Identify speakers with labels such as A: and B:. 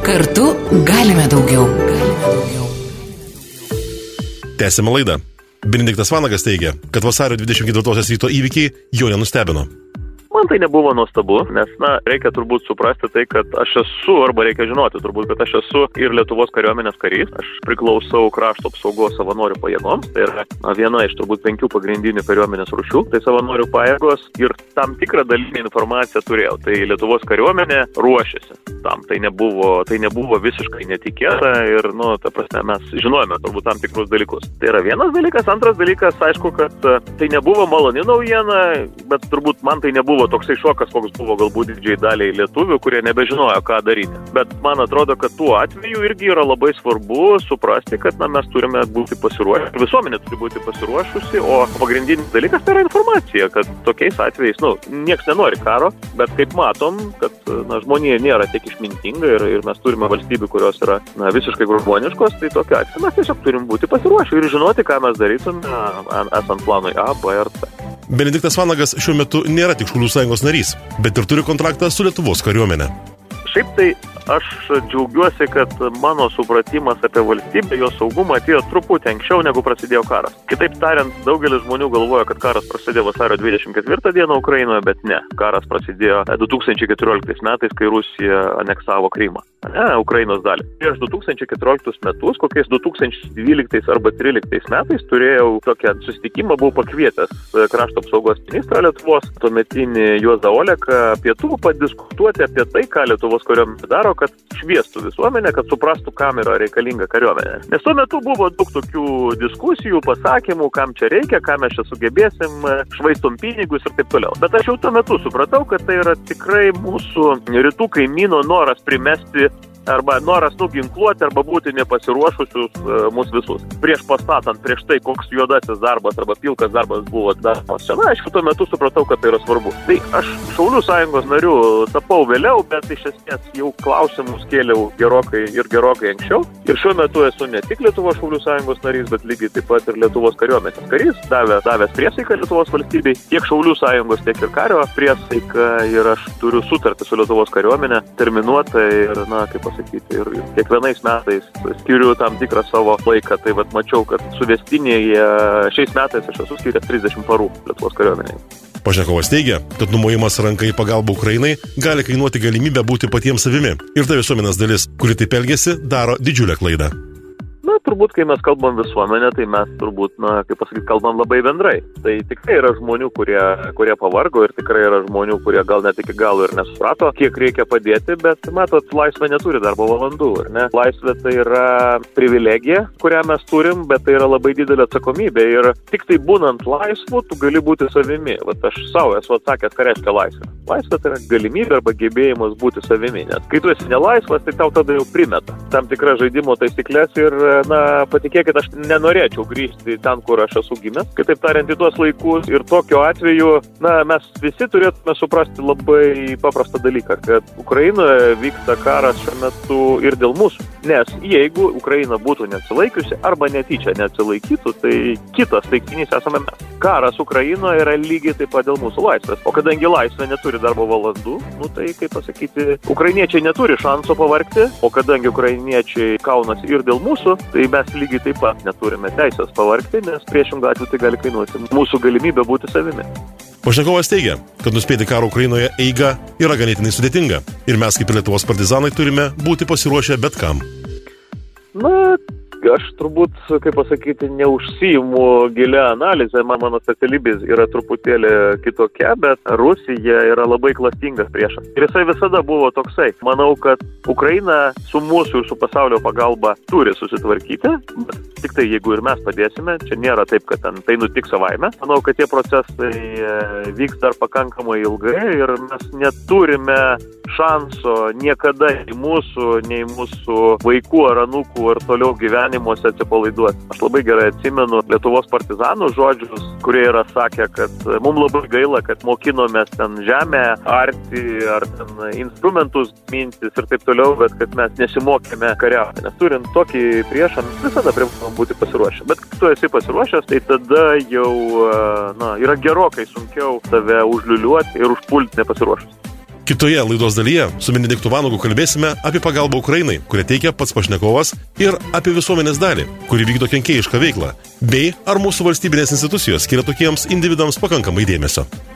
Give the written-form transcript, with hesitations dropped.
A: Kartu galime daugiau.
B: Tęsime laidą. Benediktas Vanagas teigia, kad vasario 24 ryto įvykiai jo nenustebino.
C: Man tai nebuvo nuostabu, nes, reikia turbūt suprasti tai, kad aš esu, arba reikia žinoti turbūt, kad aš esu ir Lietuvos kariuomenės karys. Aš priklausau krašto apsaugos savanorių pajėgoms. Tai yra viena iš turbūt 5 pagrindinių kariuomenės rūšių. Tai savanorių pajėgos ir tam tikrą dalinį informaciją turėjau. Tai Lietuvos kariuomenė ruošiasi tam. Tai nebuvo visiškai netikėta ir, ta prasme, mes žinojame turbūt tam tikrus dalykus. Tai yra vienas dalykas. Antras dalykas, aišku, kad tai nebuvo maloni naujiena, bet turbūt man tai nebuvo toksai šokas, koks buvo galbūt didžiai daliai lietuvių, kurie nebežinojo, ką daryti. Bet man atrodo, kad tuo atveju irgi yra labai svarbu suprasti, kad mes turime būti pasiruošę, visuomenė turi būti pasiruošusi, o pagrindinis dalykas tai yra informacija, kad tokiais atvejais, nieks nenori karo, bet kaip matom, kad žmonija nėra tiek išmintinga ir mes turime valstybių, kurios yra visiškai grobuoniškos, tai tokiu atveju mes tiesiog turim būti pasiruošę ir žinoti, ką mes darytume esant planui A, B ir C.
B: Benediktas Vanagas šiuo metu nėra tik Šaulių sąjungos narys, bet ir turi kontraktą su Lietuvos kariuomenė.
C: Šiaip tai aš džiaugiuosi, kad mano supratimas apie valstybę, jos saugumą atėjo truputį anksčiau, negu prasidėjo karas. Kitaip tariant, daugelis žmonių galvoja, kad karas prasidėjo vasario 24 dieną Ukrainoje, bet ne. Karas prasidėjo 2014 metais, kai Rusija aneksavo Krymą. Ukrainos dalį. Prieš 2014 metus, kokiais 2012 arba 2013 metais, turėjau tokią susitikimą, buvau pakvietęs krašto apsaugos ministrą Lietuvos, tuometinį Juozą Oleką, pietų padiskutuoti apie tai, ką Lietuvos kariuomenė daro, kad šviestų visuomenę, kad suprastų, kam yra reikalinga kariuomenė. Nes tuo metu buvo daug tokių diskusijų, pasakymų, kam čia reikia, ką mes čia sugebėsim, švaistom pinigus ir taip toliau. Bet aš jau tuo metu supratau, kad tai yra tikrai mūsų rytų kaimyno noras primesti arba noras nuginkluoti arba būti nepasiruošusius mus visus. Prieš pastatant prieš tai, koks juodasis darbas arba pilkas darbas buvo daromas čia. Aišku, tuo metu supratau, kad tai yra svarbu. Tai aš Šaulių sąjungos nariu tapau vėliau, bet iš esmės jau klausimus kėliau gerokai anksčiau. Ir šiuo metu esu ne tik Lietuvos Šaulių sąjungos narys, bet lygiai taip pat ir Lietuvos kariuomenės karys, davęs priesaiką Lietuvos valstybei, tiek Šaulių sąjungos, tiek ir kario priesaiką, ir aš turiu sutartį su Lietuvos kariuomenė, terminuotą ir, kaip pasakyti, ir kiekvienais metais skiriu tam tikrą savo laiką. Tai mačiau, kad suvestinėje šiais metais aš esu skiręs 30 parų Lietuvos kariuomeniai.
B: Pašnekovas teigia, kad numojimas ranka į pagalbą Ukrainai gali kainuoti galimybę būti patiems savimi. Ir ta visuomenės dalis, kuri taip elgiasi, daro didžiulę klaidą.
C: Turbūt, kai mes kalbam visuomenę, tai mes turbūt, kalbam labai bendrai. Tai tikrai yra žmonių, kurie pavargo ir tikrai yra žmonių, kurie gal net iki galo ir nesuprato, kiek reikia padėti, bet matot, laisvė neturi darbo valandų, ar ne? Laisvė tai yra privilegija, kurią mes turim, bet tai yra labai didelė atsakomybė ir tik tai būnant laisvu, tu gali būti savimi. Aš savo esu atsakęs, ką reiškia laisvė. Laisvė tai yra galimybė arba gebėjimas būti savimi, nes kai tu esi nelaisvas, tai tau tada jau primeta tam tikras žaidimo taisyklės ir patikėkit, aš nenorėčiau grįžti ten, kur aš esu gimęs. Kitaip tariant, į tuos laikus ir tokiu atveju, mes visi turėtume suprasti labai paprastą dalyką, kad Ukrainoje vyksta karas šiuo metu ir dėl mūsų. Nes jeigu Ukraina būtų neatsilaikiusi arba netyčia neatsilaikytų, tai kitas taikinys esame mes. Karas Ukrainoje yra lygiai taip pat dėl mūsų laisvės. O kadangi laisvė neturi darbo valandų, tai, kaip pasakyti, ukrainiečiai neturi šanso pavargti, o kadangi ukrainiečiai kaunasi ir dėl mūsų, tai mes lygiai taip pat neturime teisės pavargti, nes priešingą atveju tai gali kainuoti mūsų galimybę būti savimi.
B: Pašnekovas teigia, kad nuspėti karo Ukrainoje eiga yra ganėtinai sudėtinga ir mes kaip Lietuvos partizanai turime būti pasiruošę bet kam.
C: Aš turbūt, kaip pasakyti, neužsiimu gilią analizę, mano specialybės yra truputėlį kitokia, bet Rusija yra labai klastingas priešas. Ir jisai visada buvo toksai. Manau, kad Ukraina su mūsų ir su pasaulio pagalba turi susitvarkyti, bet tik tai jeigu ir mes padėsime, čia nėra taip, kad tai nutiks savaime. Manau, kad tie procesai vyks dar pakankamai ilgai ir mes neturime šanso niekada nei mūsų vaikų ar anūkų ar toliau gyvenimuose atsipalaiduoti. Aš labai gerai atsimenu Lietuvos partizanų žodžius, kurie yra sakę, kad mums labai gaila, kad mokinomės ten žemę arti ar ten instrumentus mintis ir taip toliau, bet kad mes nesimokėme kariauti. Nes turint tokį priešą, visada privalom būti pasiruošę. Bet kai tu esi pasiruošęs, tai tada jau yra gerokai sunkiau save užliuliuoti ir užpulti nepasiruošus.
B: Kitoje laidos dalyje su Benediktu Vanagu kalbėsime apie pagalbą Ukrainai, kurią teikia pats pašnekovas, ir apie visuomenės dalį, kuri vykdo kenkėjišką veiklą, bei ar mūsų valstybinės institucijos skiria tokiems individams pakankamai dėmesio.